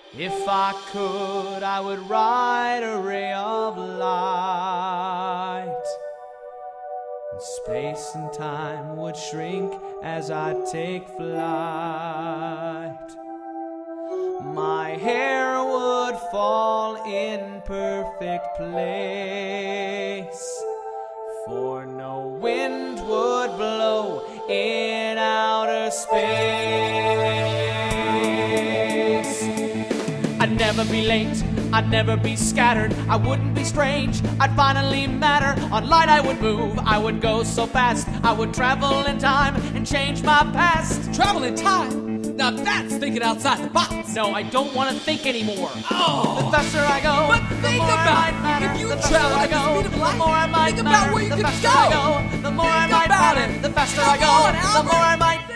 If I could, I would ride a ray of light, and space and time would shrink as I take flight. My hair would fall in perfect place, for no wind would blow in outer space. I'd never be late, I'd never be scattered, I wouldn't be strange, I'd finally matter. On light I would move, I would go so fast, I would travel in time and change my past. Travel in time? Now that's thinking outside the box. No, I don't want to think anymore. Oh. The faster I go, But think about it. If you travel at the speed of light, think about where you could go. The more I might matter, the faster I go, the more I might